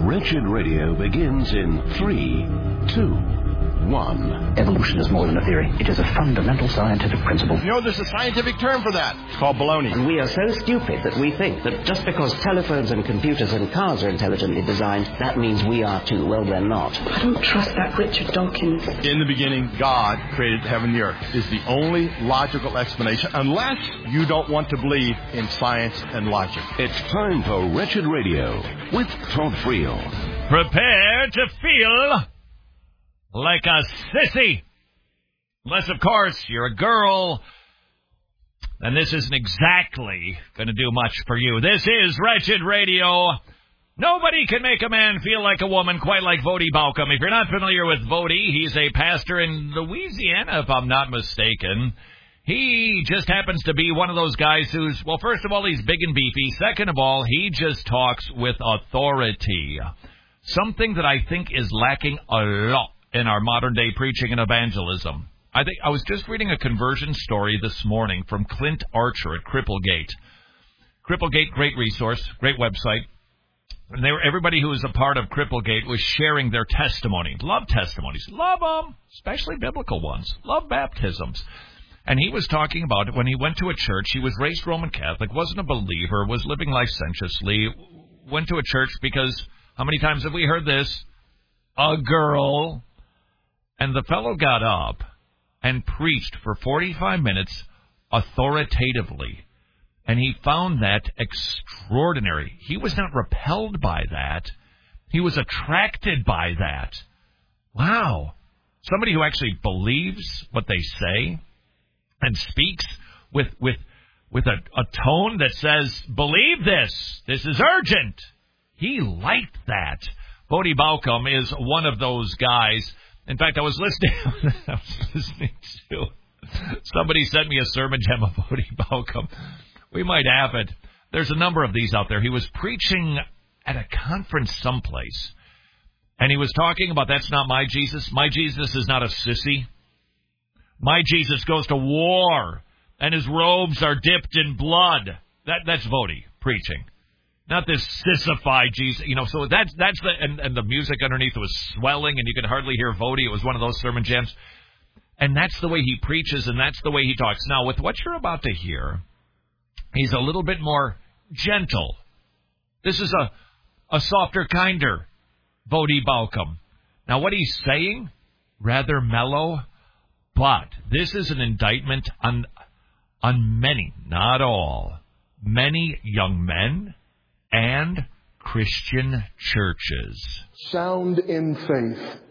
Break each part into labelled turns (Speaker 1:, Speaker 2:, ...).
Speaker 1: Wretched Radio begins in 3, 2, 1.
Speaker 2: Evolution is more than a theory. It is a fundamental scientific principle.
Speaker 3: You know, there's a scientific term for that. It's called baloney.
Speaker 4: And we are so stupid that we think that just because telephones and computers and cars are intelligently designed, that means we are too. Well, we're not.
Speaker 5: I don't trust that Richard Dawkins.
Speaker 3: In the beginning, God created heaven and the earth is the only logical explanation, unless you don't want to believe in science and logic.
Speaker 1: It's time for Wretched Radio with Todd Friel.
Speaker 6: Prepare to feel like a sissy. Unless, of course, you're a girl, then this isn't exactly going to do much for you. This is Wretched Radio. Nobody can make a man feel like a woman quite like Voddie Baucham. If you're not familiar with Voddie, he's a pastor in Louisiana, if I'm not mistaken. He just happens to be one of those guys who's, well, first of all, he's big and beefy. Second of all, he just talks with authority. Something that I think is lacking a lot in our modern-day preaching and evangelism. I was just reading a conversion story this morning from Clint Archer at Cripplegate. Cripplegate, great resource, great website. And everybody who was a part of Cripplegate was sharing their testimony. Love testimonies. Love them, especially biblical ones. Love baptisms. And he was talking about when he went to a church. He was raised Roman Catholic, wasn't a believer, was living licentiously, went to a church because, how many times have we heard this? A girl. And the fellow got up and preached for 45 minutes authoritatively. And he found that extraordinary. He was not repelled by that. He was attracted by that. Wow. Somebody who actually believes what they say and speaks with a tone that says, believe this. This is urgent. He liked that. Voddie Baucham is one of those guys. In fact, I was listening to somebody sent me a sermon gem of Voddie Baucham. We might have it. There's a number of these out there. He was preaching at a conference someplace, and he was talking about that's not my Jesus. My Jesus is not a sissy. My Jesus goes to war, and his robes are dipped in blood. That's Voddie preaching. Not this sissified Jesus, so that's the, and the music underneath was swelling and you could hardly hear Voddie. It was one of those sermon jams. And that's the way he preaches and that's the way he talks. Now, with what you're about to hear, he's a little bit more gentle. This is a softer, kinder Voddie Baucham. Now, what he's saying, rather mellow, but this is an indictment on many, not all, many young men and Christian churches.
Speaker 7: Sound in faith.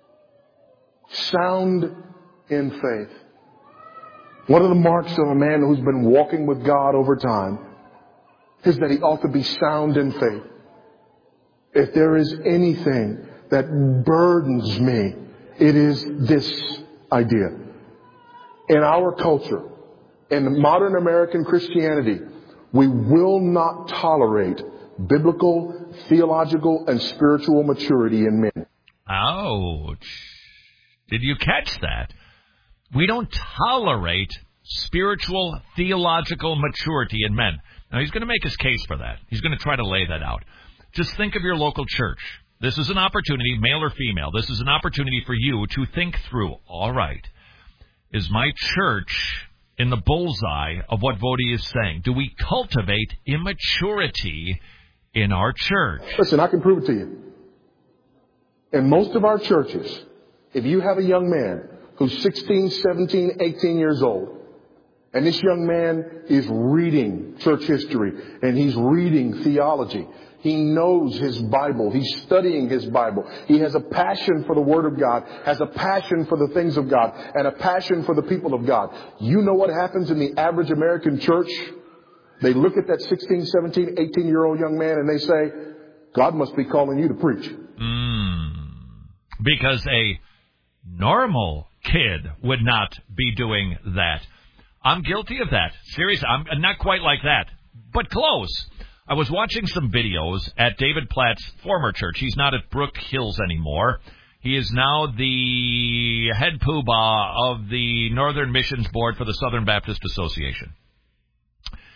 Speaker 7: Sound in faith. One of the marks of a man who's been walking with God over time is that he ought to be sound in faith. If there is anything that burdens me, it is this idea. In our culture, in modern American Christianity, we will not tolerate biblical, theological, and spiritual maturity in men.
Speaker 6: Ouch. Did you catch that? We don't tolerate spiritual, theological maturity in men. Now, he's going to make his case for that. He's going to try to lay that out. Just think of your local church. This is an opportunity, male or female, this is an opportunity for you to think through, all right, is my church in the bullseye of what Voddie is saying? Do we cultivate immaturity in our church?
Speaker 7: Listen, I can prove it to you. In most of our churches, if you have a young man who's 16, 17, 18 years old, and this young man is reading church history and he's reading theology, he knows his Bible. He's studying his Bible. He has a passion for the Word of God, has a passion for the things of God, and a passion for the people of God. You know what happens in the average American church? They look at that 16, 17, 18-year-old young man and they say, God must be calling you to preach.
Speaker 6: Because a normal kid would not be doing that. I'm guilty of that. Seriously, I'm not quite like that, but close. I was watching some videos at David Platt's former church. He's not at Brook Hills anymore. He is now the head poobah of the Northern Missions Board for the Southern Baptist Association.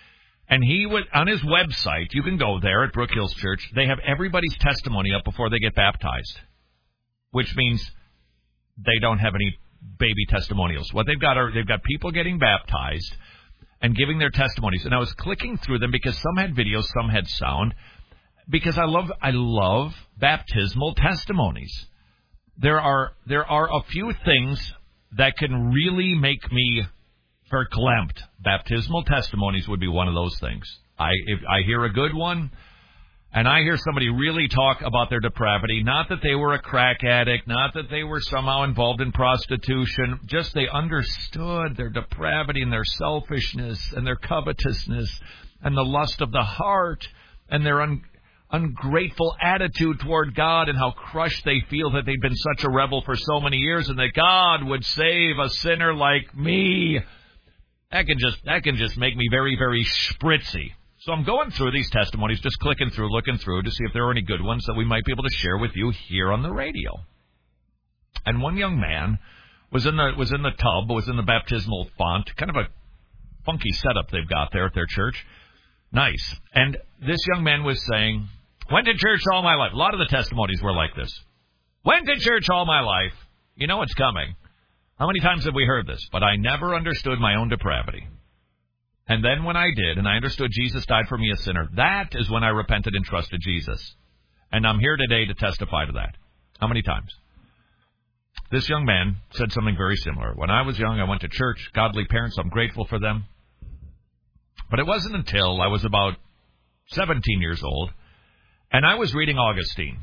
Speaker 6: And he would, on his website, you can go there at Brook Hills Church, they have everybody's testimony up before they get baptized, which means they don't have any baby testimonials. What they've got people getting baptized and giving their testimonies. And I was clicking through them because some had videos, some had sound, because I love baptismal testimonies. There are a few things that can really make me verklempt. Baptismal testimonies would be one of those things. If I hear a good one, and I hear somebody really talk about their depravity, not that they were a crack addict, not that they were somehow involved in prostitution, just they understood their depravity and their selfishness and their covetousness and the lust of the heart and their ungrateful attitude toward God and how crushed they feel that they've been such a rebel for so many years and that God would save a sinner like me. That can just make me very, very spritzy. So I'm going through these testimonies, just clicking through, looking through to see if there are any good ones that we might be able to share with you here on the radio. And one young man was in the baptismal font, kind of a funky setup they've got there at their church. Nice. And this young man was saying, went to church all my life. A lot of the testimonies were like this. Went to church all my life. You know it's coming. How many times have we heard this? But I never understood my own depravity. And then when I did, and I understood Jesus died for me a sinner, that is when I repented and trusted Jesus. And I'm here today to testify to that. How many times? This young man said something very similar. When I was young, I went to church, godly parents, I'm grateful for them. But it wasn't until I was about 17 years old, and I was reading Augustine.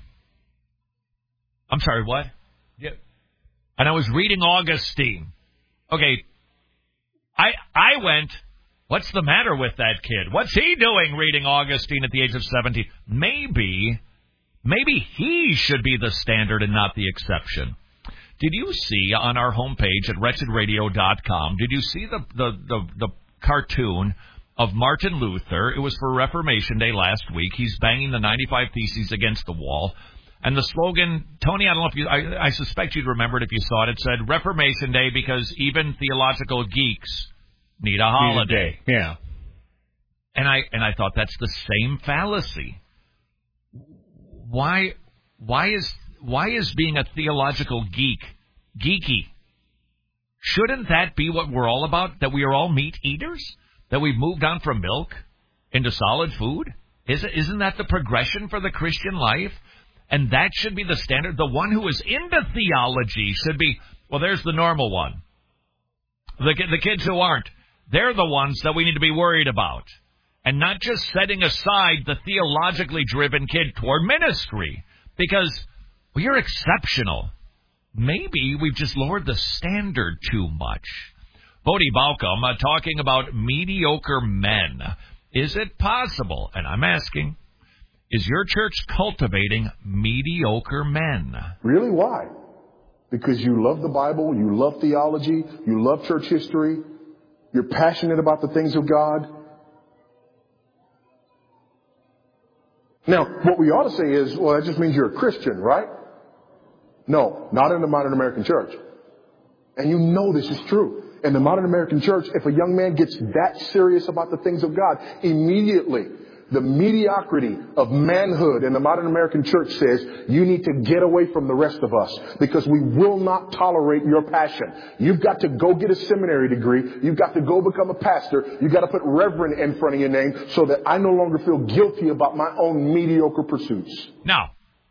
Speaker 6: I'm sorry, what? Yeah. And I was reading Augustine. Okay, I went, what's the matter with that kid? What's he doing reading Augustine at the age of 17? Maybe he should be the standard and not the exception. Did you see on our homepage at wretchedradio.com, did you see the cartoon of Martin Luther? It was for Reformation Day last week. He's banging the 95 Theses against the wall. And the slogan, Tony, I don't know if you, I suspect you'd remember it if you saw it. It said Reformation Day because even theological geeks need a holiday.
Speaker 8: Yeah.
Speaker 6: And I thought that's the same fallacy. Why is being a theological geek geeky? Shouldn't that be what we're all about? That we are all meat eaters? That we've moved on from milk into solid food? Isn't that the progression for the Christian life? And that should be the standard. The one who is into theology should be, well, there's the normal one. The kids who aren't, they're the ones that we need to be worried about. And not just setting aside the theologically driven kid toward ministry. Because we are exceptional. Maybe we've just lowered the standard too much. Bodie Balcom talking about mediocre men. Is it possible? And I'm asking, is your church cultivating mediocre men?
Speaker 7: Really? Why? Because you love the Bible, you love theology, you love church history, you're passionate about the things of God. Now, what we ought to say is, well, that just means you're a Christian, right? No, not in the modern American church. And you know this is true. In the modern American church, if a young man gets that serious about the things of God, immediately the mediocrity of manhood in the modern American church says, you need to get away from the rest of us because we will not tolerate your passion. You've got to go get a seminary degree. You've got to go become a pastor. You've got to put reverend in front of your name so that I no longer feel guilty about my own mediocre pursuits.
Speaker 6: Now,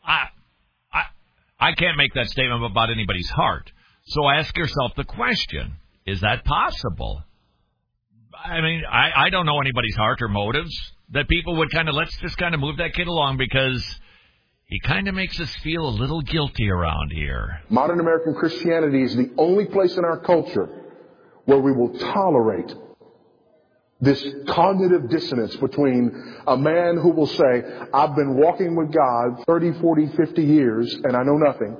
Speaker 6: I can't make that statement about anybody's heart. So ask yourself the question, is that possible? I mean, I don't know anybody's heart or motives. That people would let's just move that kid along because he kind of makes us feel a little guilty around here.
Speaker 7: Modern American Christianity is the only place in our culture where we will tolerate this cognitive dissonance between a man who will say, I've been walking with God 30, 40, 50 years and I know nothing.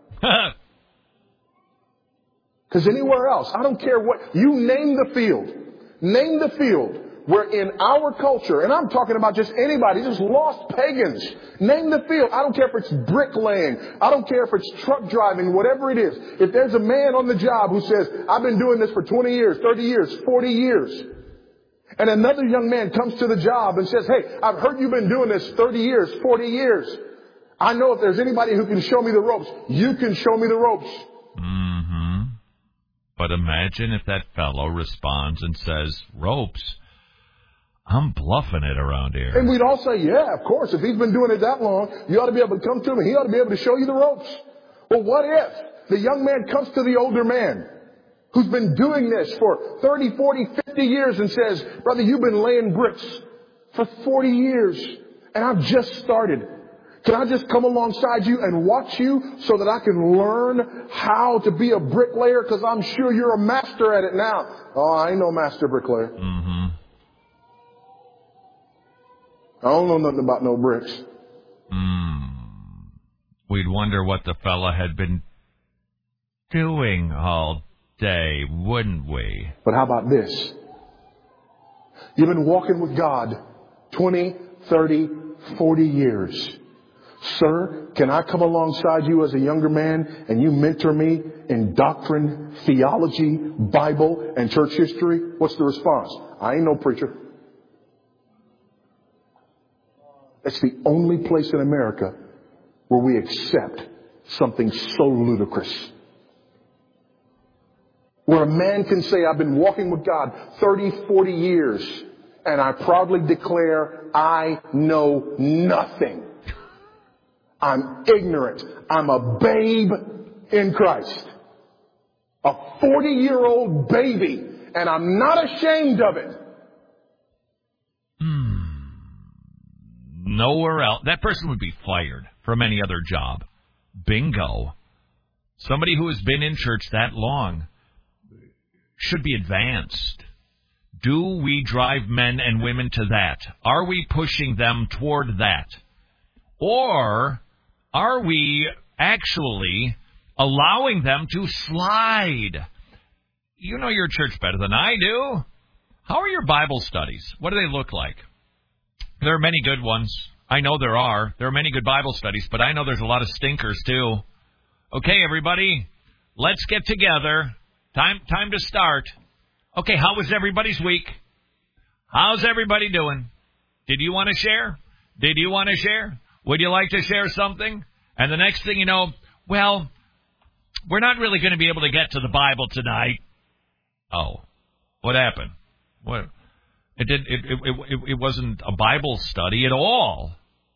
Speaker 7: Because anywhere else, I don't care what, you name the field where in our culture, and I'm talking about just anybody, just lost pagans, name the field. I don't care if it's bricklaying. I don't care if it's truck driving, whatever it is. If there's a man on the job who says, I've been doing this for 20 years, 30 years, 40 years, And another young man comes to the job and says, hey, I've heard you've been doing this 30 years, 40 years. I know if there's anybody who can show me the ropes, you can show me the ropes.
Speaker 6: Mm-hmm. But imagine if that fellow responds and says, ropes? I'm bluffing it around here.
Speaker 7: And we'd all say, yeah, of course. If he's been doing it that long, you ought to be able to come to him and he ought to be able to show you the ropes. Well, what if the young man comes to the older man who's been doing this for 30, 40, 50 years and says, brother, you've been laying bricks for 40 years and I've just started. Can I just come alongside you and watch you so that I can learn how to be a bricklayer? Because I'm sure you're a master at it now. Oh, I ain't no master bricklayer.
Speaker 6: Mm-hmm.
Speaker 7: I don't know nothing about no bricks.
Speaker 6: We'd wonder what the fella had been doing all day, wouldn't we?
Speaker 7: But how about this? You've been walking with God 20, 30, 40 years. Sir, can I come alongside you as a younger man and you mentor me in doctrine, theology, Bible, and church history? What's the response? I ain't no preacher. That's the only place in America where we accept something so ludicrous. Where a man can say, I've been walking with God 30, 40 years, and I proudly declare I know nothing. I'm ignorant. I'm a babe in Christ. A 40-year-old baby, and I'm not ashamed of it.
Speaker 6: Nowhere else. That person would be fired from any other job. Bingo. Somebody who has been in church that long should be advanced. Do we drive men and women to that? Are we pushing them toward that? Or are we actually allowing them to slide? You know your church better than I do. How are your Bible studies? What do they look like? There are many good ones. I know there are. There are many good Bible studies, but I know there's a lot of stinkers too. Okay, everybody, let's get together. Time to start. Okay, how was everybody's week? How's everybody doing? Did you want to share? Did you want to share? Would you like to share something? And the next thing you know, well, we're not really going to be able to get to the Bible tonight. Oh, what happened? What? It wasn't a Bible study at all.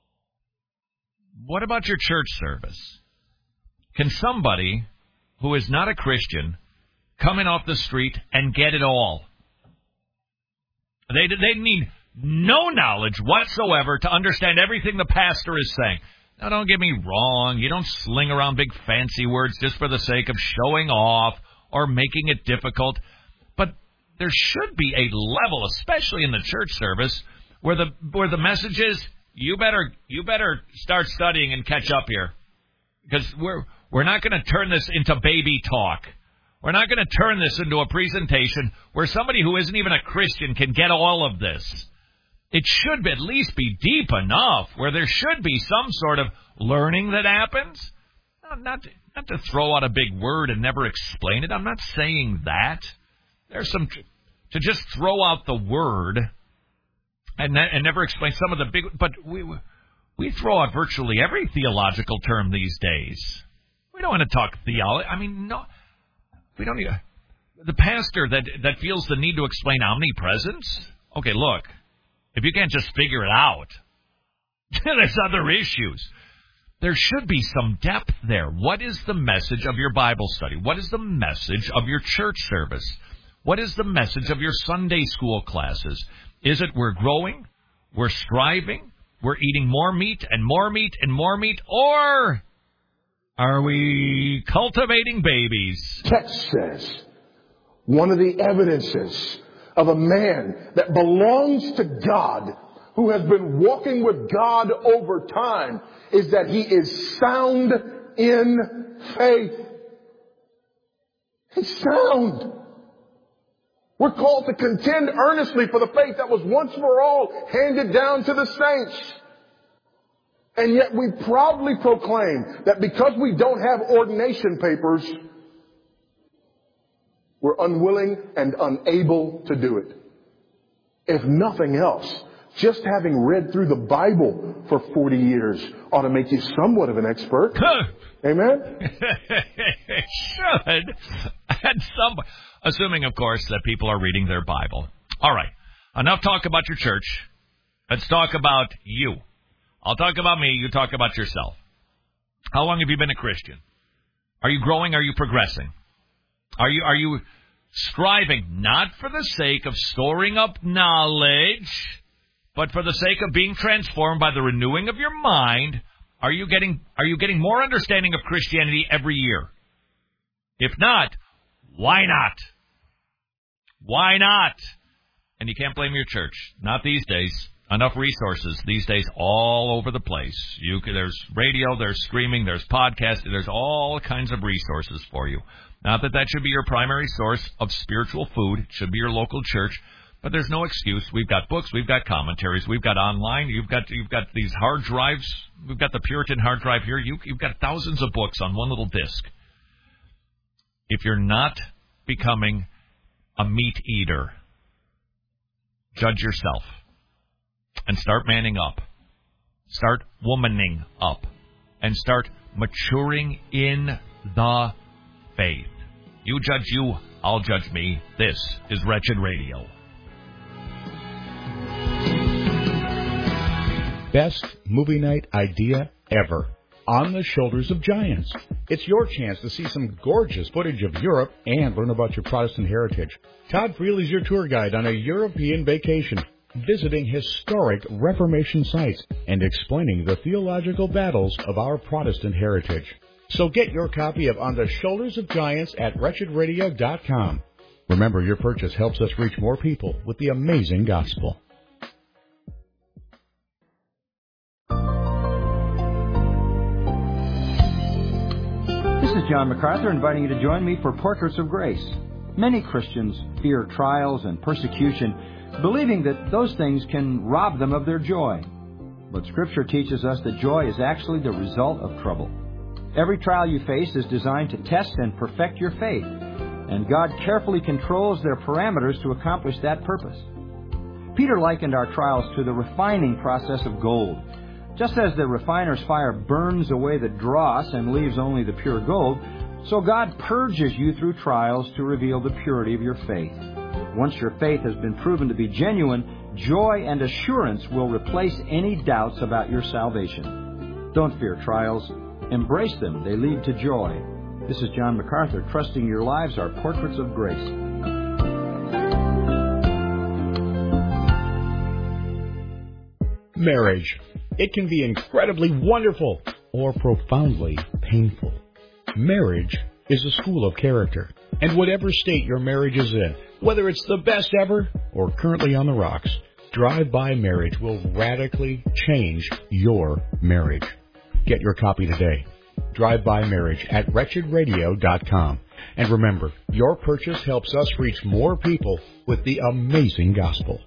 Speaker 6: What about your church service? Can somebody who is not a Christian come in off the street and get it all? They need no knowledge whatsoever to understand everything the pastor is saying. Now, don't get me wrong. You don't sling around big fancy words just for the sake of showing off or making it difficult. But there should be a level, especially in the church service, where the message is, you better start studying and catch up here. Because we're not going to turn this into baby talk. We're not going to turn this into a presentation where somebody who isn't even a Christian can get all of this. It should at least be deep enough where there should be some sort of learning that happens. Not to throw out a big word and never explain it. I'm not saying that. There's some to just throw out the word and never explain some of the big. But we throw out virtually every theological term these days. We don't want to talk theology. I mean, no, we don't need the pastor that feels the need to explain omnipresence. Okay, look, if you can't just figure it out, there's other issues. There should be some depth there. What is the message of your Bible study? What is the message of your church service? What is the message of your Sunday school classes? Is it we're growing, we're striving, we're eating more meat and more meat and more meat, or are we cultivating babies?
Speaker 7: Text says one of the evidences of a man that belongs to God, who has been walking with God over time, is that he is sound in faith. He's sound. We're called to contend earnestly for the faith that was once for all handed down to the saints. And yet we proudly proclaim that because we don't have ordination papers, we're unwilling and unable to do it. If nothing else, just having read through the Bible for 40 years ought to make you somewhat of an expert. Amen?
Speaker 6: It should. And assuming, of course, that people are reading their Bible. All right. Enough talk about your church. Let's talk about you. I'll talk about me. You talk about yourself. How long have you been a Christian? Are you growing? Are you progressing? Are you striving not for the sake of storing up knowledge, but for the sake of being transformed by the renewing of your mind? Are you getting more understanding of Christianity every year? If not, why not? Why not? And you can't blame your church. Not these days. Enough resources these days all over the place. There's radio, there's streaming, there's podcasting, there's all kinds of resources for you. Not that should be your primary source of spiritual food. It should be your local church. But there's no excuse. We've got books, we've got commentaries, we've got online, you've got these hard drives. We've got the Puritan hard drive here. You've got thousands of books on one little disc. If you're not becoming a meat eater, judge yourself and start manning up. Start womaning up and start maturing in the faith. You judge you, I'll judge me. This is Wretched Radio.
Speaker 8: Best movie night idea ever. On the Shoulders of Giants. It's your chance to see some gorgeous footage of Europe and learn about your Protestant heritage. Todd Freely's your tour guide on a European vacation, visiting historic Reformation sites and explaining the theological battles of our Protestant heritage. So get your copy of On the Shoulders of Giants at WretchedRadio.com. Remember, your purchase helps us reach more people with the amazing gospel.
Speaker 9: This is John MacArthur inviting you to join me for Portraits of Grace. Many Christians fear trials and persecution, believing that those things can rob them of their joy. But Scripture teaches us that joy is actually the result of trouble. Every trial you face is designed to test and perfect your faith, and God carefully controls their parameters to accomplish that purpose. Peter likened our trials to the refining process of gold. Just as the refiner's fire burns away the dross and leaves only the pure gold, so God purges you through trials to reveal the purity of your faith. Once your faith has been proven to be genuine, joy and assurance will replace any doubts about your salvation. Don't fear trials. Embrace them. They lead to joy. This is John MacArthur, trusting your lives are portraits of grace.
Speaker 8: Marriage. It can be incredibly wonderful or profoundly painful. Marriage is a school of character. And whatever state your marriage is in, whether it's the best ever or currently on the rocks, Drive-By Marriage will radically change your marriage. Get your copy today. Drive-By Marriage at WretchedRadio.com. And remember, your purchase helps us reach more people with the amazing gospel.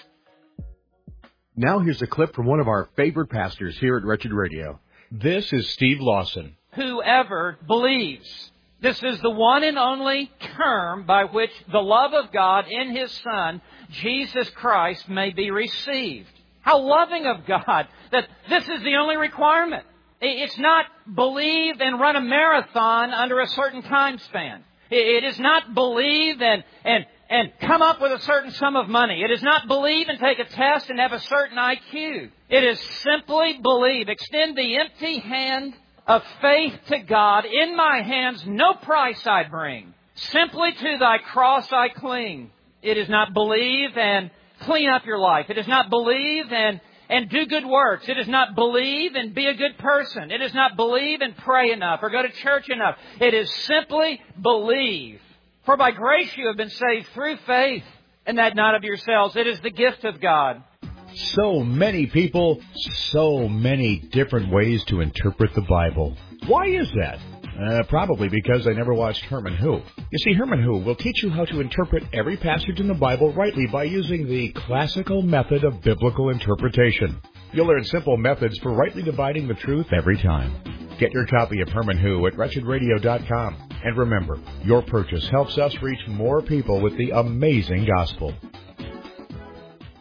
Speaker 10: Now here's a clip from one of our favorite pastors here at Wretched Radio.
Speaker 8: This is Steve Lawson.
Speaker 11: Whoever believes. This is the one and only term by which the love of God in His Son, Jesus Christ, may be received. How loving of God that this is the only requirement. It's not believe and run a marathon under a certain time span. It is not believe and come up with a certain sum of money. It is not believe and take a test and have a certain IQ. It is simply believe. Extend the empty hand of faith to God. In my hands no price I bring. Simply to Thy cross I cling. It is not believe and clean up your life. It is not believe and do good works. It is not believe and be a good person. It is not believe and pray enough or go to church enough. It is simply believe. For by grace you have been saved through faith, and that not of yourselves. It is the gift of God.
Speaker 8: So many people, so many different ways to interpret the Bible. Why is that? Probably because I never watched Herman Hu. You see, Herman Hu will teach you how to interpret every passage in the Bible rightly by using the classical method of biblical interpretation. You'll learn simple methods for rightly dividing the truth every time. Get your copy of Herman Hu at WretchedRadio.com. And remember, your purchase helps us reach more people with the amazing gospel.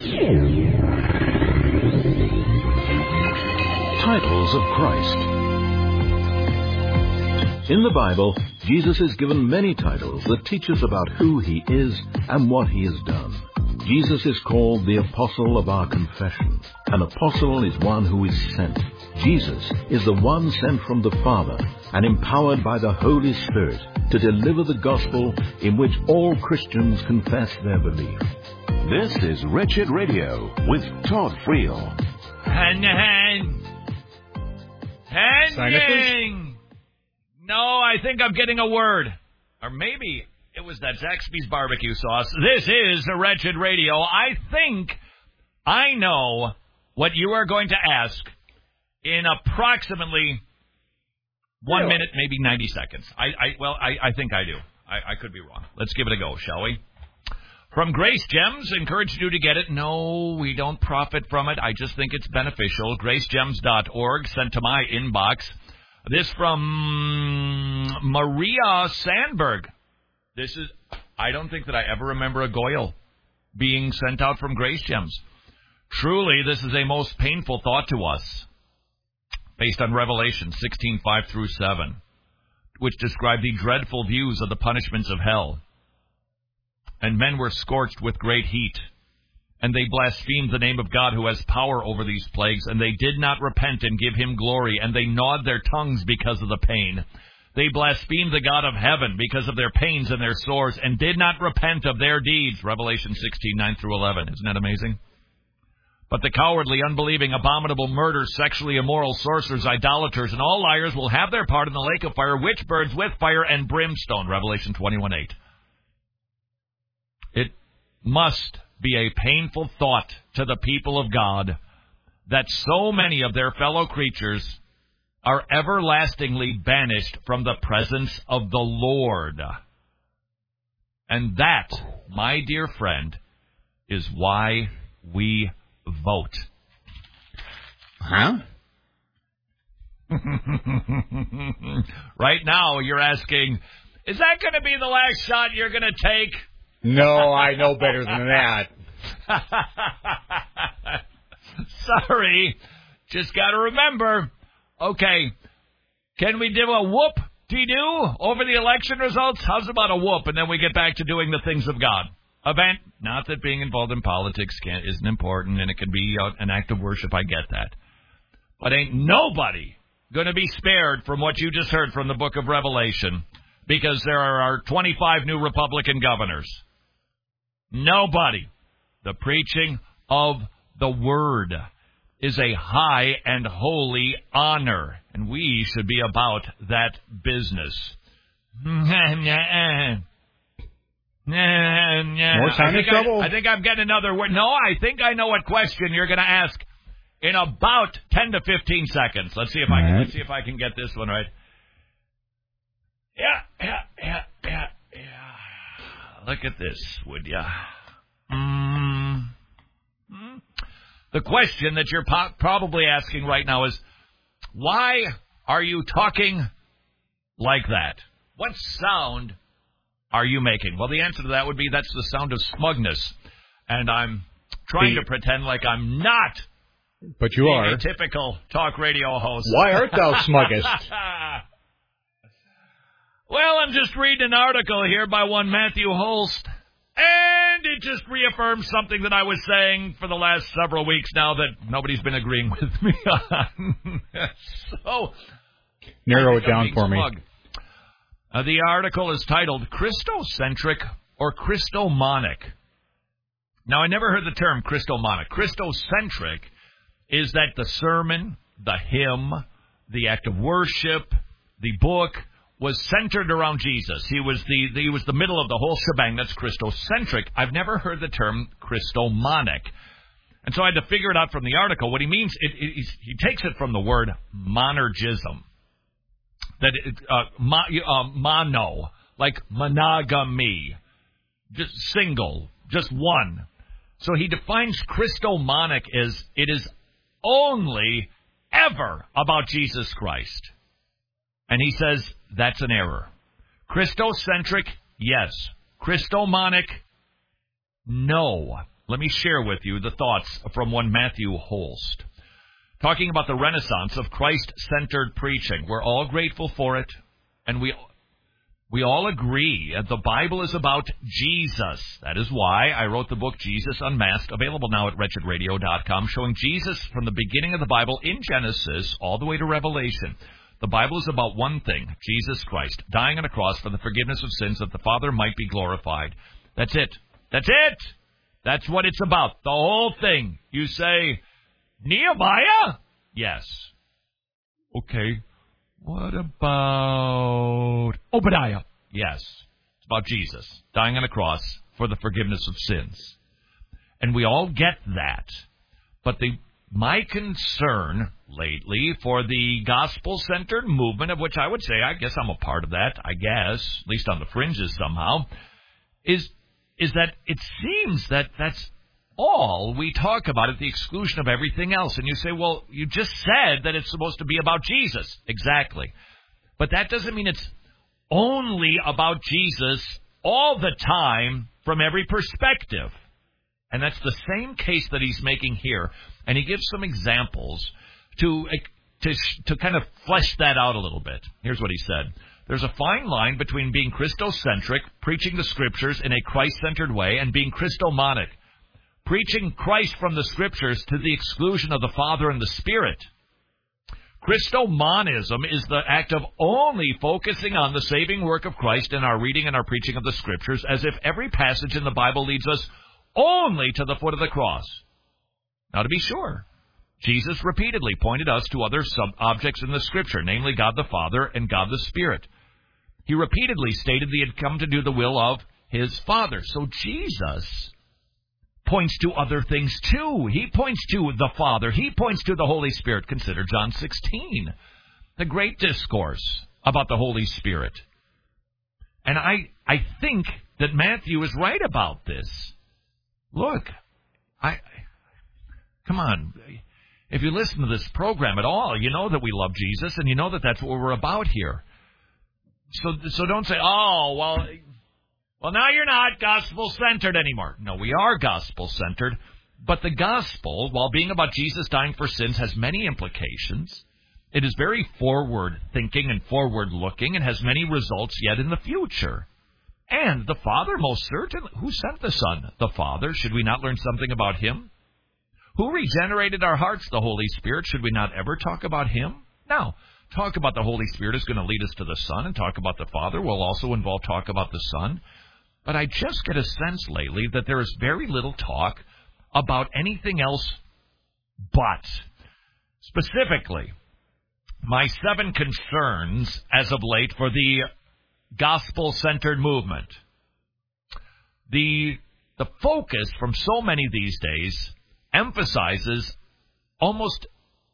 Speaker 1: Titles of Christ. In the Bible, Jesus is given many titles that teach us about who he is and what he has done. Jesus is called the Apostle of our confession. An apostle is one who is sent. Jesus is the one sent from the Father and empowered by the Holy Spirit to deliver the gospel in which all Christians confess their belief.
Speaker 12: This is Wretched Radio with Todd Friel.
Speaker 6: No, I think I'm getting a word. Or maybe it was that Zaxby's barbecue sauce. This is a Wretched Radio. I think I know what you are going to ask in approximately 1 minute, maybe 90 seconds. I think I do. I could be wrong. Let's give it a go, shall we? From Grace Gems, encourage you to get it. No, we don't profit from it. I just think it's beneficial. GraceGems.org, sent to my inbox. This from Maria Sandberg. I don't think that I ever remember a Goyle being sent out from Grace Gems. Truly, this is a most painful thought to us, based on Revelation 16:5-7, which describe the dreadful views of the punishments of hell. And men were scorched with great heat, and they blasphemed the name of God who has power over these plagues, and they did not repent and give him glory, and they gnawed their tongues because of the pain. They blasphemed the God of heaven because of their pains and their sores, and did not repent of their deeds. Revelation 16:9-11. Isn't that amazing? But the cowardly, unbelieving, abominable, murderers, sexually immoral, sorcerers, idolaters, and all liars will have their part in the lake of fire, which burns with fire and brimstone. Revelation 21:8. It must be a painful thought to the people of God that so many of their fellow creatures are everlastingly banished from the presence of the Lord. And that, my dear friend, is why we vote.
Speaker 8: Huh?
Speaker 6: Right now, you're asking, is that going to be the last shot you're going to take?
Speaker 8: No, I know better than that.
Speaker 6: Sorry. Just got to remember. Okay. Can we do a whoop-de-doo over the election results? How's about a whoop, and then we get back to doing the things of God? Event. Not that being involved in politics isn't important, and it can be an act of worship. I get that. But ain't nobody going to be spared from what you just heard from the book of Revelation, because there are 25 new Republican governors. Nobody. The preaching of the Word is a high and holy honor, and we should be about that business.
Speaker 8: More time in trouble.
Speaker 6: I think I'm getting another word. No, I think I know what question you're going to ask in about 10 to 15 seconds. Let's see if I can get this one right. Yeah. Look at this, would ya? The question that you're probably asking right now is, why are you talking like that? What sound are you making? Well, the answer to that would be that's the sound of smugness. And I'm trying to pretend like I'm not.
Speaker 8: But you are.
Speaker 6: A typical talk radio host.
Speaker 8: Why art thou smuggest?
Speaker 6: Well, I'm just reading an article here by one Matthew Holst, and it just reaffirms something that I was saying for the last several weeks now that nobody's been agreeing with me on. So,
Speaker 8: narrow it down for me.
Speaker 6: The article is titled Christocentric or Christomonic. Now, I never heard the term Christomonic. Christocentric is that the sermon, the hymn, the act of worship, the book was centered around Jesus. He was the middle of the whole shebang. That's Christocentric. I've never heard the term Christomonic. And so I had to figure it out from the article. What he means, he takes it from the word monergism. That mono, like monogamy, just single, just one. So he defines Christomonic as it is only ever about Jesus Christ. And he says that's an error. Christocentric, yes. Christomonic, no. let me share with you the thoughts from one Matthew Holst, talking about the renaissance of Christ-centered preaching. We're all grateful for it, and we all agree that the Bible is about Jesus. That is why I wrote the book Jesus Unmasked, available now at wretchedradio.com, showing Jesus from the beginning of the Bible in Genesis all the way to Revelation. The Bible is about one thing, Jesus Christ, dying on a cross for the forgiveness of sins that the Father might be glorified. That's it. That's it. That's what it's about. The whole thing. You say, Nehemiah? Yes. Okay. What about Obadiah? Yes. It's about Jesus dying on a cross for the forgiveness of sins. And we all get that. But my concern lately for the gospel-centered movement, of which I would say, I guess I'm a part of that, at least on the fringes somehow, is that it seems that that's all we talk about at the exclusion of everything else. And you say, well, you just said that it's supposed to be about Jesus. Exactly. But that doesn't mean it's only about Jesus all the time from every perspective. And that's the same case that he's making here. And he gives some examples to kind of flesh that out a little bit. Here's what he said. There's a fine line between being Christocentric, preaching the Scriptures in a Christ-centered way, and being Christomonic, preaching Christ from the Scriptures to the exclusion of the Father and the Spirit. Christomonism is the act of only focusing on the saving work of Christ in our reading and our preaching of the Scriptures, as if every passage in the Bible leads us only to the foot of the cross. Now, to be sure, Jesus repeatedly pointed us to other sub-objects in the Scripture, namely God the Father and God the Spirit. He repeatedly stated that he had come to do the will of his Father. So Jesus points to other things too. He points to the Father. He points to the Holy Spirit. Consider John 16, the great discourse about the Holy Spirit. And I think that Matthew is right about this. Look, come on. If you listen to this program at all, you know that we love Jesus, and you know that that's what we're about here. So don't say, oh, well, now you're not gospel-centered anymore. No, we are gospel-centered, but the gospel, while being about Jesus dying for sins, has many implications. It is very forward-thinking and forward-looking and has many results yet in the future. And the Father, most certainly. Who sent the Son? The Father. Should we not learn something about Him? Who regenerated our hearts? The Holy Spirit. Should we not ever talk about Him? Now, talk about the Holy Spirit is going to lead us to the Son, and talk about the Father will also involve talk about the Son. But I just get a sense lately that there is very little talk about anything else but. Specifically, my 7 concerns as of late for the gospel-centered movement. The focus from so many these days emphasizes almost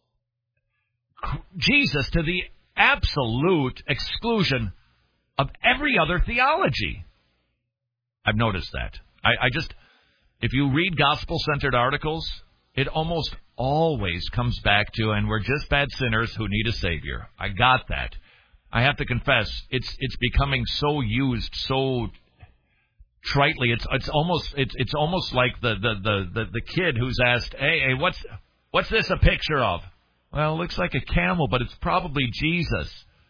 Speaker 6: Jesus to the absolute exclusion of every other theology. I've noticed that. I just, if you read gospel-centered articles, it almost always comes back to, and we're just bad sinners who need a Savior. I got that. I have to confess, it's becoming so used, so tritely. It's almost like the kid who's asked, hey, what's this a picture of? Well, it looks like a camel, but it's probably Jesus.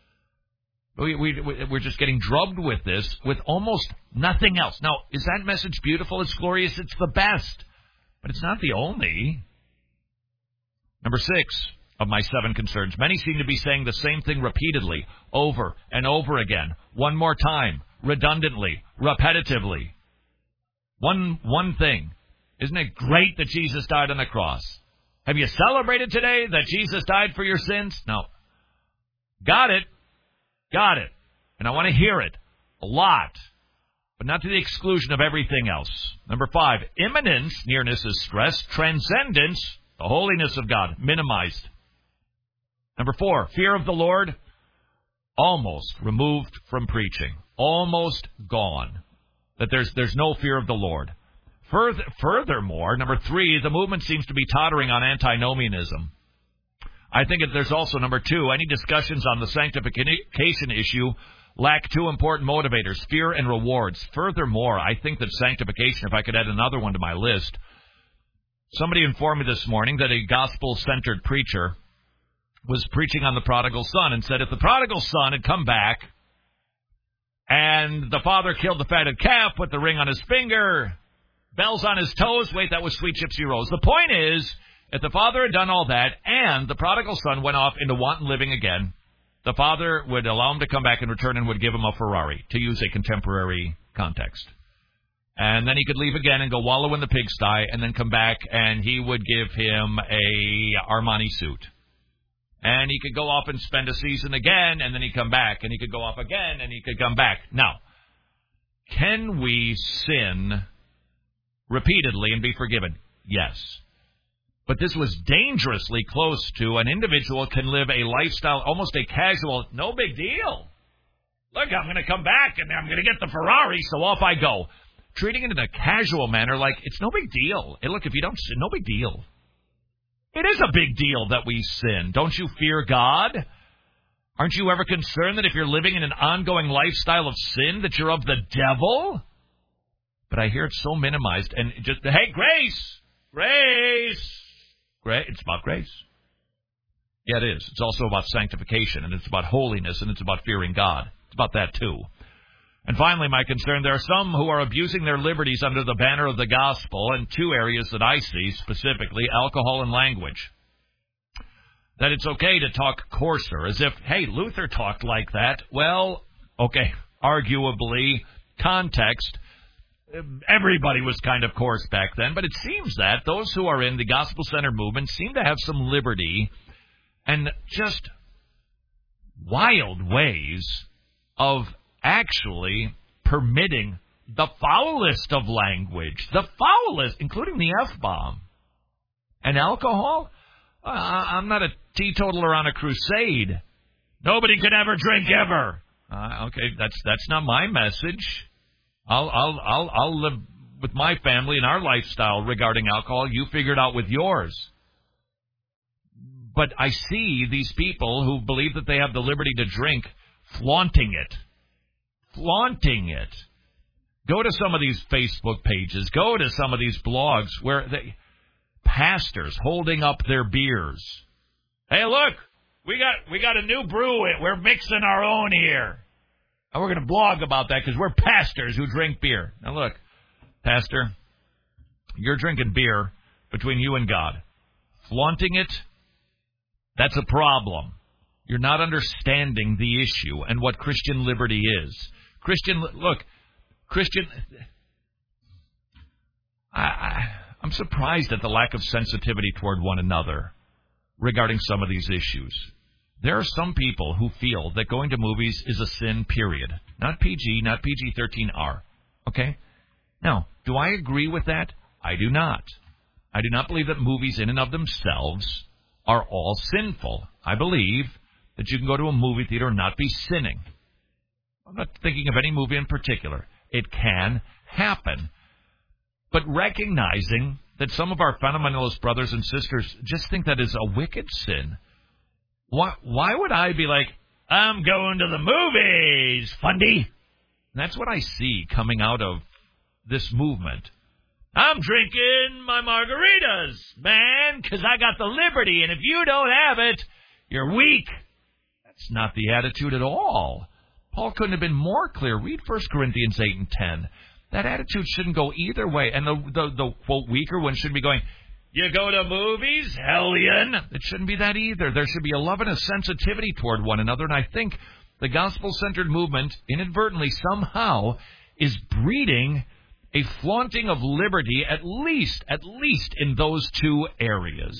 Speaker 6: We're just getting drubbed with this, with almost nothing else. Now, is that message beautiful? It's glorious. It's the best. But it's not the only. Number 6 of my 7 concerns. Many seem to be saying the same thing repeatedly, over and over again, one more time, redundantly, repetitively. One thing. Isn't it great that Jesus died on the cross? Have you celebrated today that Jesus died for your sins? No. Got it. Got it. And I want to hear it a lot, but not to the exclusion of everything else. Number 5, immanence, nearness is stressed. Transcendence, the holiness of God, minimized. Number 4, fear of the Lord, almost removed from preaching. Almost gone. That there's no fear of the Lord. Furthermore, number 3, the movement seems to be tottering on antinomianism. I think there's also, number 2, any discussions on the sanctification issue lack 2 important motivators, fear and rewards. Furthermore, I think that sanctification, if I could add another one to my list, Somebody informed me this morning that a gospel-centered preacher was preaching on the prodigal son and said if the prodigal son had come back and the father killed the fatted calf, put the ring on his finger, bells on his toes, wait, that was Sweet Gypsy Rose. The point is, if the father had done all that and the prodigal son went off into wanton living again, the father would allow him to come back and return and would give him a Ferrari, to use a contemporary context. And then he could leave again and go wallow in the pigsty and then come back and he would give him a Armani suit. And he could go off and spend a season again and then he'd come back. And he could go off again and he could come back. Now, can we sin repeatedly and be forgiven? Yes. But this was dangerously close to an individual can live a lifestyle, almost a casual, no big deal. Look, I'm going to come back and I'm going to get the Ferrari, so off I go. Treating it in a casual manner like it's no big deal. Hey, look, if you don't sin, no big deal. It is a big deal that we sin. Don't you fear God? Aren't you ever concerned that if you're living in an ongoing lifestyle of sin that you're of the devil? But I hear it so minimized and just, hey, grace. It's about grace. Yeah, it is. It's also about sanctification, and it's about holiness, and it's about fearing God. It's about that, too. And finally, my concern, there are some who are abusing their liberties under the banner of the gospel in two areas that I see, specifically alcohol and language. That it's okay to talk coarser, as if, hey, Luther talked like that. Well, okay, arguably, context, everybody was kind of coarse back then, but it seems that those who are in the gospel-centered movement seem to have some liberty and just wild ways of actually permitting the foulest of language, the foulest, including the F-bomb. And alcohol? I'm not a teetotaler on a crusade. Nobody can ever drink ever. Okay, that's not my message. I'll live with my family and our lifestyle regarding alcohol. You figure it out with yours. But I see these people who believe that they have the liberty to drink flaunting it. Go to some of these Facebook pages. Go to some of these blogs where pastors holding up their beers. Hey, look, we got a new brew. We're mixing our own here. And we're going to blog about that because we're pastors who drink beer. Now, look, pastor, you're drinking beer between you and God. Flaunting it, that's a problem. You're not understanding the issue and what Christian liberty is. I'm surprised at the lack of sensitivity toward one another regarding some of these issues. There are some people who feel that going to movies is a sin, period. Not PG, not PG-13R. Okay? Now, do I agree with that? I do not. I do not believe that movies in and of themselves are all sinful. I believe that you can go to a movie theater and not be sinning. I'm not thinking of any movie in particular. It can happen. But recognizing that some of our fundamentalist brothers and sisters just think that is a wicked sin, why would I be like, I'm going to the movies, Fundy? And that's what I see coming out of this movement. I'm drinking my margaritas, man, because I got the liberty, and if you don't have it, you're weak. That's not the attitude at all. Paul couldn't have been more clear. Read 1 Corinthians 8 and 10. That attitude shouldn't go either way. And the quote, weaker one should be going, you go to movies, hellion. It shouldn't be that either. There should be a love and a sensitivity toward one another. And I think the gospel-centered movement, inadvertently, somehow, is breeding a flaunting of liberty, at least in those two areas.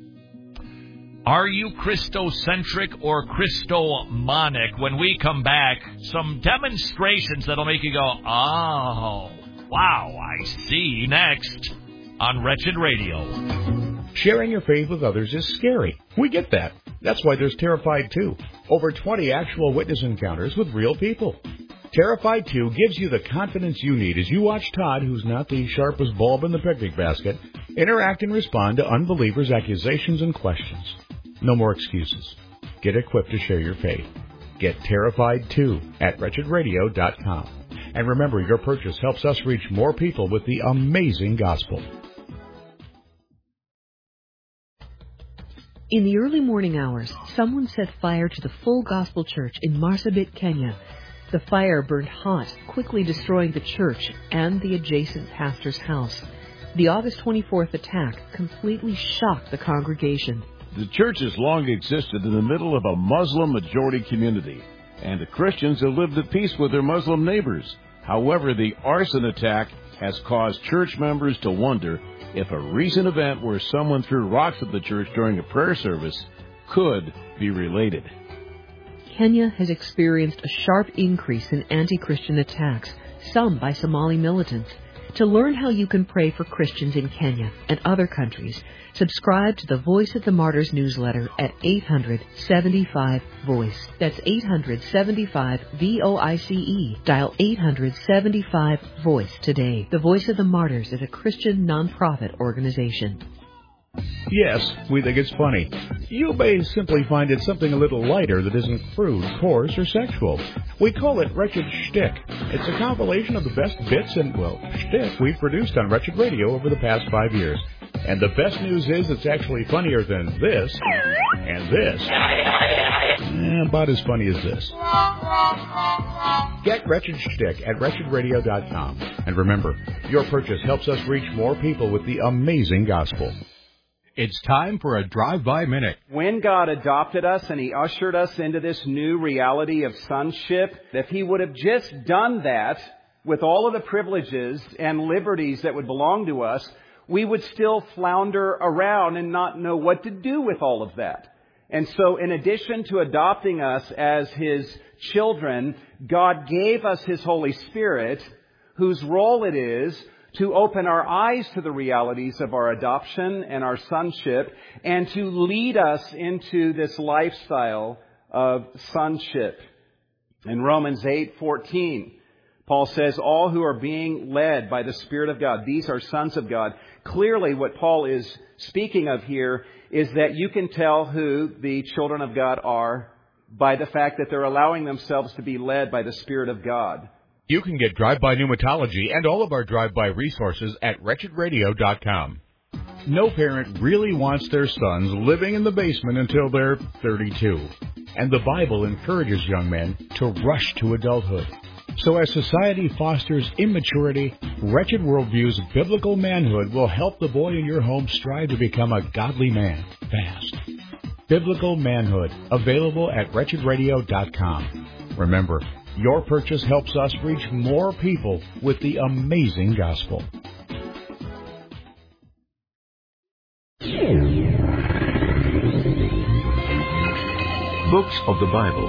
Speaker 6: Are you Christocentric or Christomonic? When we come back, some demonstrations that'll make you go, oh, wow, I see. Next on Wretched Radio.
Speaker 8: Sharing your faith with others is scary. We get that. That's why there's Terrified 2. Over 20 actual witness encounters with real people. Terrified 2 gives you the confidence you need as you watch Todd, who's not the sharpest bulb in the picnic basket, interact and respond to unbelievers' accusations and questions. No more excuses. Get equipped to share your faith. Get Terrified 2 at WretchedRadio.com. And remember, your purchase helps us reach more people with the amazing gospel.
Speaker 13: In the early morning hours, someone set fire to the Full Gospel Church in Marsabit, Kenya. The fire burned hot, quickly destroying the church and the adjacent pastor's house. The August 24th attack completely shocked the congregation.
Speaker 14: The church has long existed in the middle of a Muslim-majority community, and the Christians have lived at peace with their Muslim neighbors. However, the arson attack has caused church members to wonder if a recent event where someone threw rocks at the church during a prayer service could be related.
Speaker 13: Kenya has experienced a sharp increase in anti-Christian attacks, some by Somali militants. To learn how you can pray for Christians in Kenya and other countries, subscribe to the Voice of the Martyrs newsletter at 800-75-VOICE. That's 800-75-VOICE. Dial 800-75-VOICE today. The Voice of the Martyrs is a Christian non-profit organization.
Speaker 8: Yes, we think it's funny. You may simply find it something a little lighter that isn't crude, coarse, or sexual. We call it Wretched Shtick. It's a compilation of the best bits and, well, shtick we've produced on Wretched Radio over the past 5 years. And the best news is it's actually funnier than this, and this. About as funny as this. Get Wretched Shtick at WretchedRadio.com. And remember, your purchase helps us reach more people with the amazing gospel.
Speaker 10: It's time for a Drive-By Minute.
Speaker 15: When God adopted us and He ushered us into this new reality of sonship, if He would have just done that with all of the privileges and liberties that would belong to us, we would still flounder around and not know what to do with all of that. And so in addition to adopting us as His children, God gave us His Holy Spirit, whose role it is to open our eyes to the realities of our adoption and our sonship, and to lead us into this lifestyle of sonship. In Romans 8:14, Paul says, all who are being led by the Spirit of God, these are sons of God. Clearly, what Paul is speaking of here is that you can tell who the children of God are by the fact that they're allowing themselves to be led by the Spirit of God.
Speaker 8: You can get Drive-By Pneumatology and all of our Drive-By resources at WretchedRadio.com. No parent really wants their sons living in the basement until they're 32. And the Bible encourages young men to rush to adulthood. So as society fosters immaturity, Wretched Worldview's biblical manhood will help the boy in your home strive to become a godly man fast. Biblical Manhood, available at WretchedRadio.com. Remember, your purchase helps us reach more people with the amazing gospel.
Speaker 1: Books of the Bible.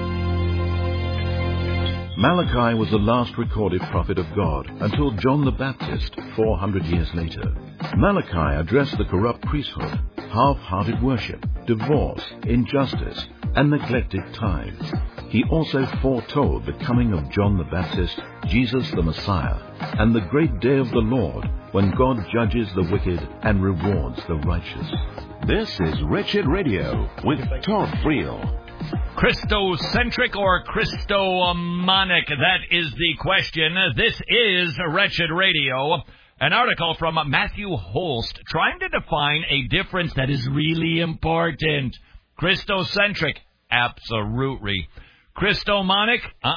Speaker 1: Malachi was the last recorded prophet of God until John the Baptist 400 years later. Malachi addressed the corrupt priesthood, half-hearted worship, divorce, injustice, and neglected tithes. He also foretold the coming of John the Baptist, Jesus the Messiah, and the great day of the Lord when God judges the wicked and rewards the righteous.
Speaker 12: This is Wretched Radio with Todd Friel.
Speaker 6: Christocentric or Christomonic? That is the question. This is Wretched Radio. An article from Matthew Holst trying to define a difference that is really important. Christocentric? Absolutely. Christomonic?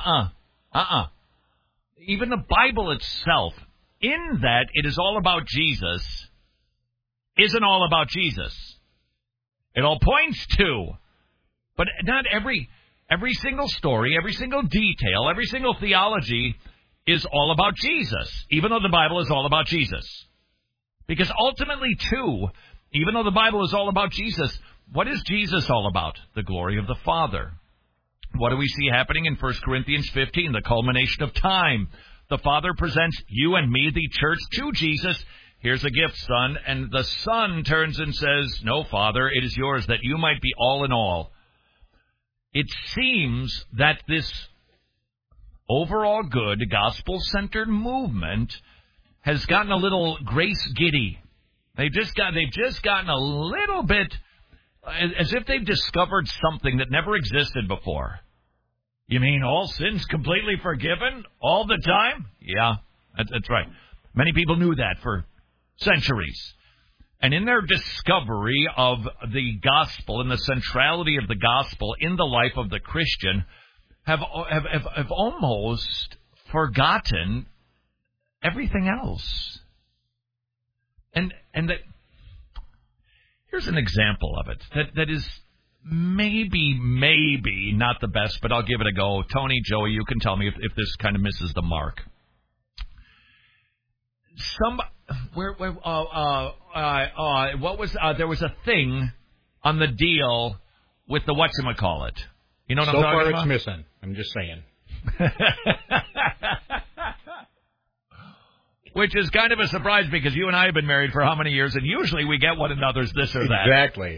Speaker 6: Even the Bible itself, in that it is all about Jesus, isn't all about Jesus. It all points to, but not every single story, every single detail, every single theology is all about Jesus, even though the Bible is all about Jesus. Because ultimately, too, even though the Bible is all about Jesus, what is Jesus all about? The glory of the Father. What do we see happening in 1 Corinthians 15? The culmination of time. The Father presents you and me, the church, to Jesus. Here's a gift, son. And the Son turns and says, no, Father, it is yours that you might be all in all. It seems that this overall good, gospel-centered movement has gotten a little grace giddy. They've just gotten a little bit as if they've discovered something that never existed before. You mean all sins completely forgiven all the time? Yeah, that's right. Many people knew that for centuries. and in their discovery of the gospel and the centrality of the gospel in the life of the Christian, have almost forgotten everything else. And that, here's an example of it that is maybe not the best, but I'll give it a go. Tony, Joey, you can tell me if this kind of misses the mark. There was a thing on the deal with the whatchamacallit. You know what I'm talking about? So far
Speaker 8: it's missing. I'm just saying.
Speaker 6: Which is kind of a surprise because you and I have been married for how many years, and usually we get one another's this or that.
Speaker 8: Exactly.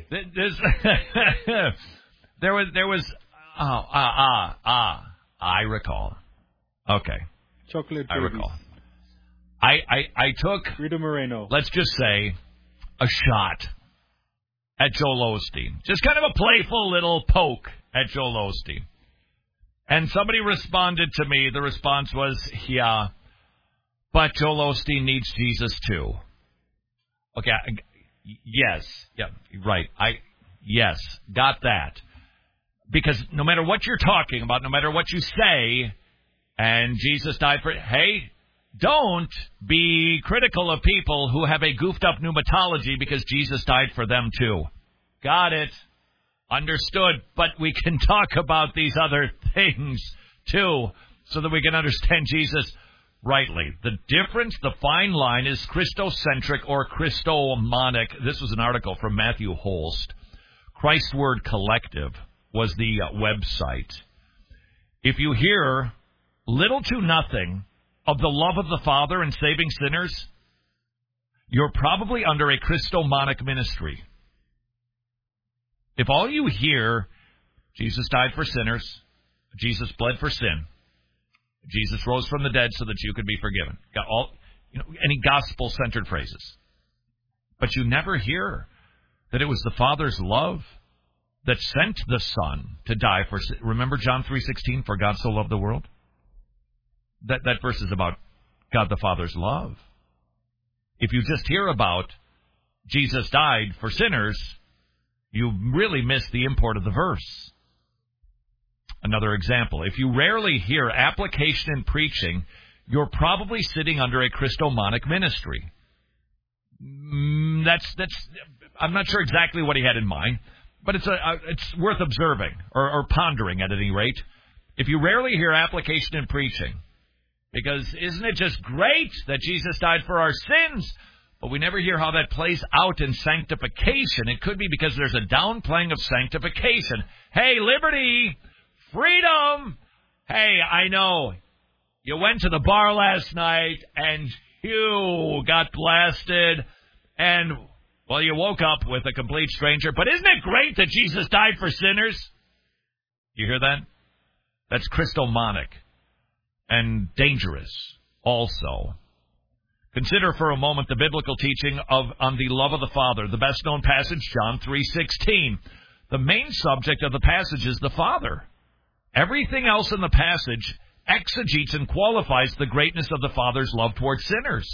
Speaker 6: I recall. Okay.
Speaker 16: Chocolate
Speaker 6: I
Speaker 16: babies.
Speaker 6: recall. I took,
Speaker 16: Rita Moreno,
Speaker 6: let's just say, a shot at Joel Osteen. Just kind of a playful little poke at Joel Osteen. And somebody responded to me. The response was, yeah, but Joel Osteen needs Jesus too. Okay, yes, yeah, right. Yes, got that. Because no matter what you're talking about, no matter what you say, and Jesus died for it, hey, don't be critical of people who have a goofed up pneumatology because Jesus died for them too. Got it. Understood. But we can talk about these other things too so that we can understand Jesus rightly. The difference, the fine line is Christocentric or Christomonic. This was an article from Matthew Holst. Christ Word Collective was the website. If you hear little to nothing of the love of the Father in saving sinners, you're probably under a Christomonic ministry. If all you hear, Jesus died for sinners, Jesus bled for sin, Jesus rose from the dead so that you could be forgiven, got all, any gospel-centered phrases, but you never hear that it was the Father's love that sent the Son to die for sin. Remember John 3:16, for God so loved the world? That verse is about God the Father's love. If you just hear about Jesus died for sinners, you really miss the import of the verse. Another example, if you rarely hear application in preaching, you're probably sitting under a Christomonic ministry. I'm not sure exactly what he had in mind, but it's worth observing or pondering at any rate. If you rarely hear application in preaching, because isn't it just great that Jesus died for our sins? But we never hear how that plays out in sanctification. It could be because there's a downplaying of sanctification. Hey, liberty, freedom. Hey, I know you went to the bar last night and you got blasted and, well, you woke up with a complete stranger. But isn't it great that Jesus died for sinners? You hear that? That's Christomonic. And dangerous also. Consider for a moment the biblical teaching on the love of the Father. The best known passage, John 3:16. The main subject of the passage is the Father. Everything else in the passage exegetes and qualifies the greatness of the Father's love towards sinners.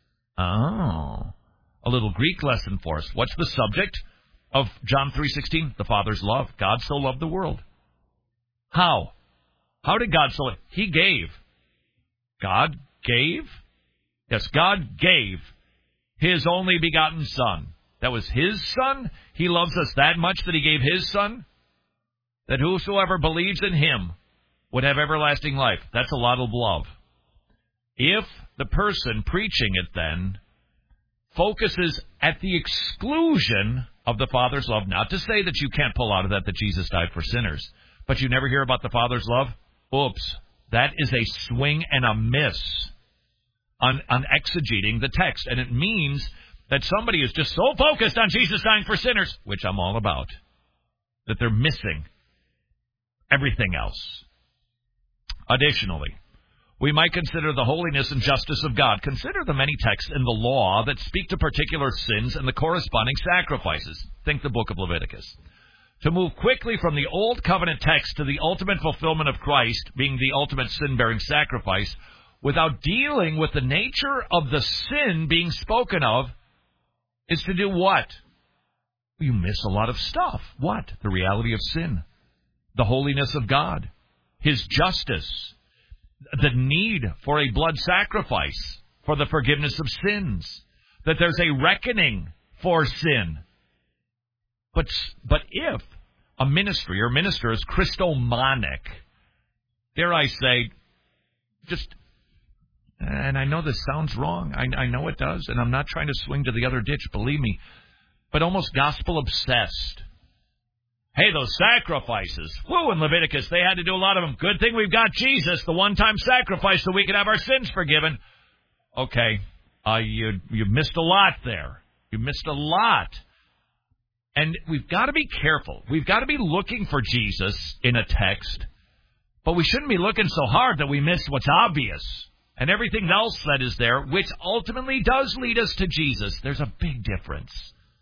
Speaker 6: Oh, a little Greek lesson for us. What's the subject of John 3:16? The Father's love. God so loved the world. How? How did God so love? He gave. God gave? Yes, God gave His only begotten Son. That was His Son? He loves us that much that He gave His Son? That whosoever believes in Him would have everlasting life. That's a lot of love. If the person preaching it then focuses at the exclusion of the Father's love, not to say that you can't pull out of that Jesus died for sinners, but you never hear about the Father's love, oops, that is a swing and a miss on exegeting the text. And it means that somebody is just so focused on Jesus dying for sinners, which I'm all about, that they're missing everything else. Additionally, we might consider the holiness and justice of God. Consider the many texts in the law that speak to particular sins and the corresponding sacrifices. Think the book of Leviticus. To move quickly from the Old Covenant text to the ultimate fulfillment of Christ, being the ultimate sin-bearing sacrifice, without dealing with the nature of the sin being spoken of, is to do what? You miss a lot of stuff. What? The reality of sin, the holiness of God, His justice, the need for a blood sacrifice for the forgiveness of sins, that there's a reckoning for sin. But if a ministry or minister is Christomanic, dare I say, and I know this sounds wrong, I know it does, and I'm not trying to swing to the other ditch, believe me, but almost gospel-obsessed. Hey, those sacrifices. Woo, in Leviticus, they had to do a lot of them. Good thing we've got Jesus, the one-time sacrifice, so we can have our sins forgiven. Okay, you missed a lot there. You missed a lot. And we've got to be careful. We've got to be looking for Jesus in a text, but we shouldn't be looking so hard that we miss what's obvious and everything else that is there, which ultimately does lead us to Jesus. There's a big difference.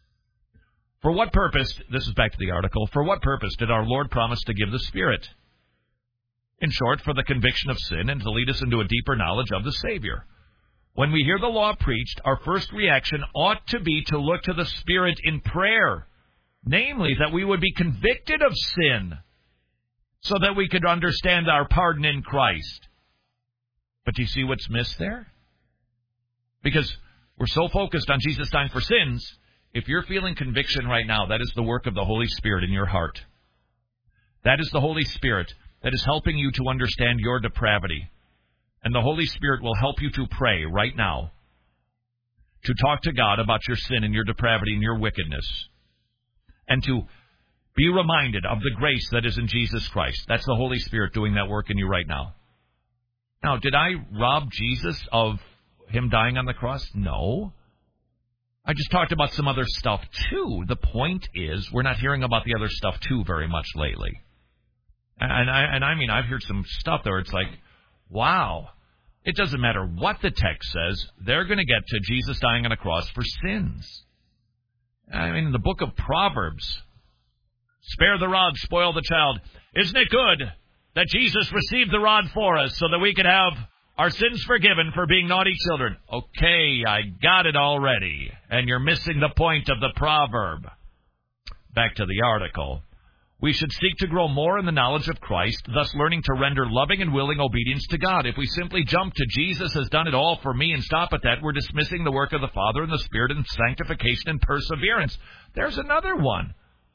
Speaker 6: For what purpose, this is back to the article, for what purpose did our Lord promise to give the Spirit? In short, for the conviction of sin and to lead us into a deeper knowledge of the Savior. When we hear the law preached, our first reaction ought to be to look to the Spirit in prayer, namely that we would be convicted of sin so that we could understand our pardon in Christ. But do you see what's missed there? Because we're so focused on Jesus dying for sins, if you're feeling conviction right now, that is the work of the Holy Spirit in your heart. That is the Holy Spirit that is helping you to understand your depravity. And the Holy Spirit will help you to pray right now, to talk to God about your sin and your depravity and your wickedness, and to be reminded of the grace that is in Jesus Christ. That's the Holy Spirit doing that work in you right now. Now, did I rob Jesus of Him dying on the cross? No. I just talked about some other stuff, too. The point is, we're not hearing about the other stuff, too, very much lately. And I mean, I've heard some stuff there. It's like, wow. It doesn't matter what the text says. They're going to get to Jesus dying on a cross for sins. I mean, in the book of Proverbs, spare the rod, spoil the child. Isn't it good that Jesus received the rod for us so that we could have our sins forgiven for being naughty children? Okay, I got it already. And you're missing the point of the proverb. Back to the article. We should seek to grow more in the knowledge of Christ, thus learning to render loving and willing obedience to God. If we simply jump to Jesus has done it all for me and stop at that, we're dismissing the work of the Father and the Spirit in sanctification and perseverance. There's another one.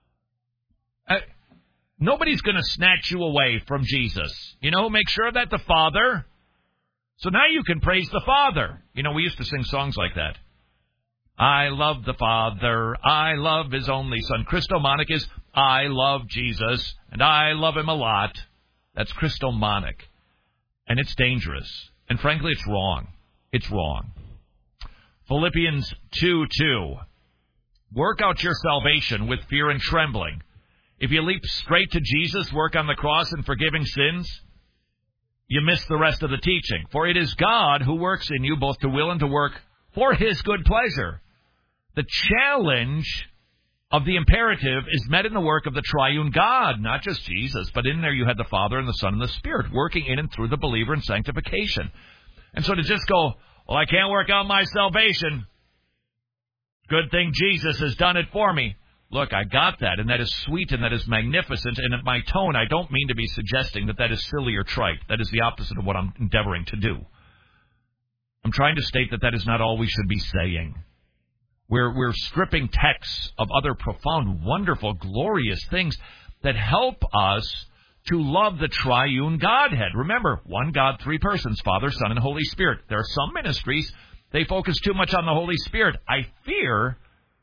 Speaker 6: Nobody's going to snatch you away from Jesus. You know, make sure that the Father. So now you can praise the Father. You know, we used to sing songs like that. I love the Father. I love His only Son. Christomanic is I love Jesus, and I love Him a lot. That's Christomanic. And it's dangerous. And frankly, it's wrong. It's wrong. Philippians 2:2. Work out your salvation with fear and trembling. If you leap straight to Jesus' work on the cross and forgiving sins, you miss the rest of the teaching. For it is God who works in you both to will and to work for His good pleasure. The challenge of the imperative is met in the work of the triune God, not just Jesus, but in there you had the Father and the Son and the Spirit working in and through the believer in sanctification. And so to just go, well, I can't work out my salvation. Good thing Jesus has done it for me. Look, I got that, and that is sweet, and that is magnificent, and in my tone, I don't mean to be suggesting that that is silly or trite. That is the opposite of what I'm endeavoring to do. I'm trying to state that that is not all we should be saying. We're stripping texts of other profound, wonderful, glorious things that help us to love the triune Godhead. Remember, one God, three persons, Father, Son, and Holy Spirit. There are some ministries, they focus too much on the Holy Spirit. I fear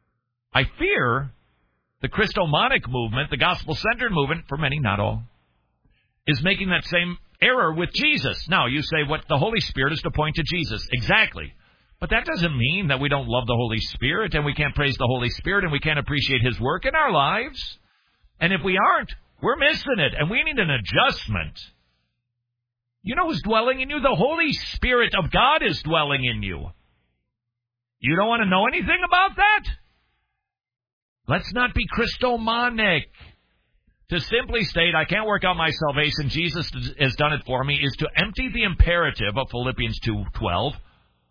Speaker 6: the Christomanic movement, the gospel-centered movement, for many, not all, is making that same error with Jesus. Now, you say what the Holy Spirit is to point to Jesus. Exactly. But that doesn't mean that we don't love the Holy Spirit and we can't praise the Holy Spirit and we can't appreciate His work in our lives. And if we aren't, we're missing it, and we need an adjustment. You know who's dwelling in you? The Holy Spirit of God is dwelling in you. You don't want to know anything about that? Let's not be Christomanic. To simply state, I can't work out my salvation, Jesus has done it for me, is to empty the imperative of Philippians 2:12,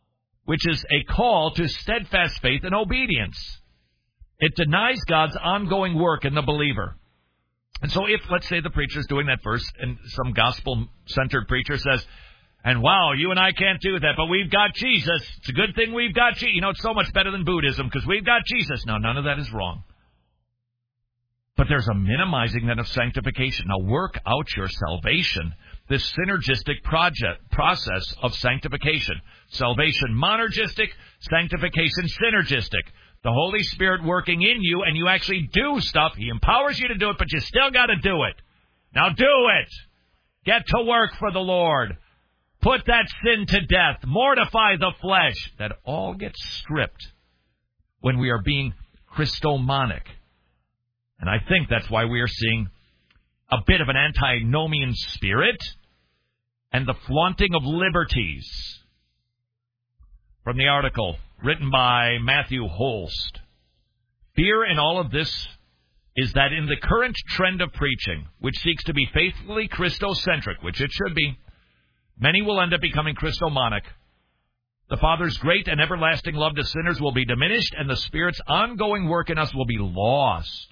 Speaker 6: which is a call to steadfast faith and obedience. It denies God's ongoing work in the believer. And so if, let's say, the preacher's doing that verse, and some gospel-centered preacher says, and wow, you and I can't do that, but we've got Jesus. It's a good thing we've got Jesus. You know, it's so much better than Buddhism because we've got Jesus. No, none of that is wrong. But there's a minimizing then of sanctification. Now, work out your salvation, this synergistic process of sanctification. Salvation monergistic, sanctification synergistic. The Holy Spirit working in you, and you actually do stuff. He empowers you to do it, but you still got to do it. Now do it. Get to work for the Lord. Put that sin to death. Mortify the flesh. That all gets stripped when we are being Christomonic. And I think that's why we are seeing a bit of an antinomian spirit and the flaunting of liberties. From the article written by Matthew Holst, fear in all of this is that in the current trend of preaching, which seeks to be faithfully Christocentric, which it should be, many will end up becoming Christomonic. The Father's great and everlasting love to sinners will be diminished, and the Spirit's ongoing work in us will be lost.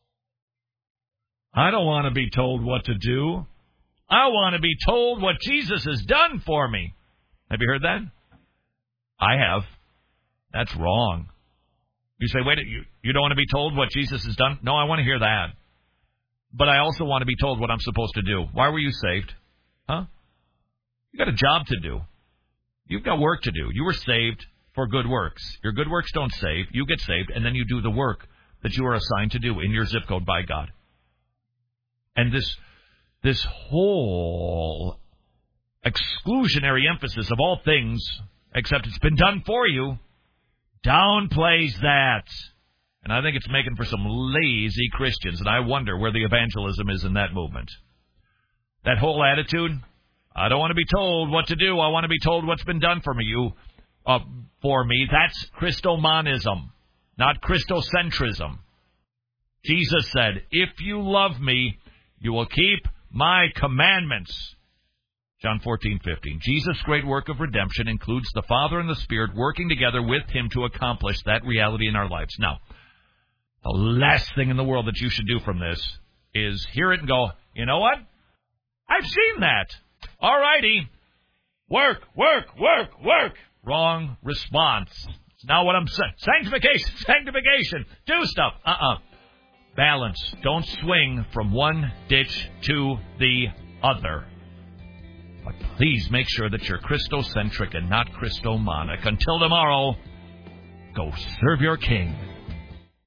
Speaker 6: I don't want to be told what to do. I want to be told what Jesus has done for me. Have you heard that? I have. That's wrong. You say, wait, you don't want to be told what Jesus has done? No, I want to hear that. But I also want to be told what I'm supposed to do. Why were you saved? Huh? You got a job to do. You've got work to do. You were saved for good works. Your good works don't save. You get saved, and then you do the work that you are assigned to do in your zip code by God. And this whole exclusionary emphasis of all things, except it's been done for you, downplays that. And I think it's making for some lazy Christians, and I wonder where the evangelism is in that movement. That whole attitude, I don't want to be told what to do. I want to be told what's been done for me. That's Christomonism, not Christocentrism. Jesus said, if you love me, you will keep my commandments. John 14:15. Jesus' great work of redemption includes the Father and the Spirit working together with him to accomplish that reality in our lives. Now, the last thing in the world that you should do from this is hear it and go, you know what? I've seen that. All righty. Work. Wrong response. It's not what I'm saying. Sanctification. Do stuff. Balance. Don't swing from one ditch to the other. But please make sure that you're Christocentric and not Christomonic. Until tomorrow, go serve your King.